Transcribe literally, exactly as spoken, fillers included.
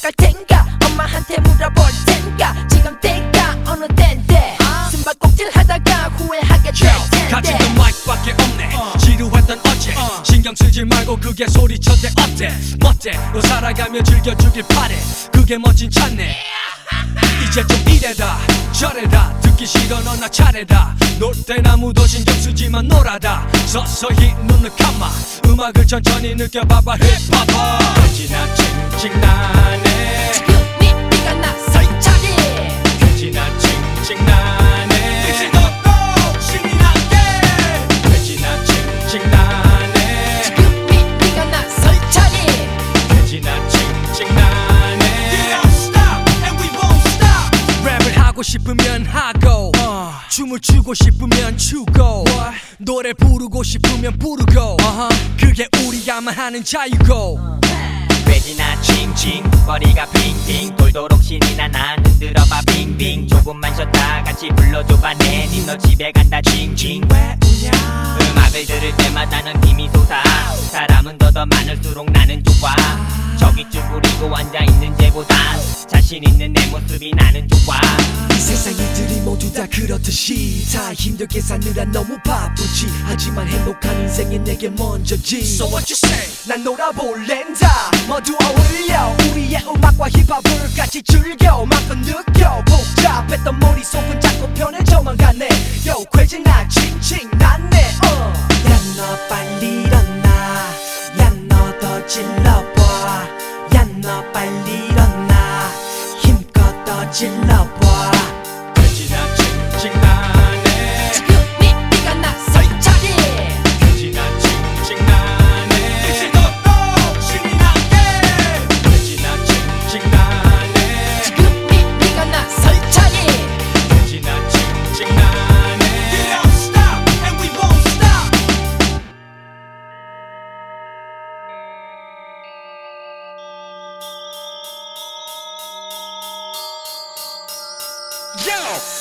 갈 텐가 엄마한테 물어볼 텐가 지금 때가 어느 때인데 숨바꼭질 하다가 후회하게 될 텐데 가진 건 마이크밖에 없네 어. 지루했던 어제 어. 신경 쓰지 말고 그게 소리쳐대 어때 멋대 너 살아가며 즐겨주길 바래 그게 멋진 차네 이제 좀 이래라 저래라 듣기 싫어 너나 차례다 놀 땐 아무도 신경 쓰지만 놀아다 서서히 눈을 감아 음악을 천천히 느껴봐봐 힙합아 그지나 징징나네 지금이 네가 나설 차례 그지나 징징나네 그지 너도 신이 나게 그지나 징징나네 지금이 네가 나설 차례 그지나 징징나네 We don't stop and we won't stop 랩을 하고 싶으면 하고 uh. 춤을 추고 싶으면 추고 What? 노래 부르고 싶으면 부르고 uh-huh. 그게 우리야만 하는 자유고 uh. 돼지나 칭칭 머리가 빙빙 돌도록 신이 나 난 흔들어봐 빙빙 조금만 쉬었다 같이 불러줘봐 내님 너 집에 간다 칭칭 왜 우냐 음악을 들을 때마다는 힘이 솟아 사람은 더 더 많을수록 나는 좋아 저기 쭈그리고 앉아있는 쟤보단 자신 있는 내 모습이 나는 좋아 이 세상 이들이 모두 다 그렇듯이 다 힘들게 사느라 너무 바쁘지 하지만 행복한 인생이 내게 먼저지 So what you say 난 놀아볼랜다 모두 어울려 우리의 음악과 힙합을 같이 즐겨 마음껏 느껴 복잡했던 머릿속은 자꾸 편해져만 가네 Yo crazy 나 칭칭 났네 uh. 야 너 빨리 일어나 야 너 더 질러봐 야 너 빨리 일어나 힘껏 더 질러봐 그지나 징징나네 지금이 네가 나설 차례 그지나 징징나네 그지 너도 신이 나게 그지나 징징나네 지금이 네가 나설 차례 그지나 징징나네 We don't stop and we won't stop Yo!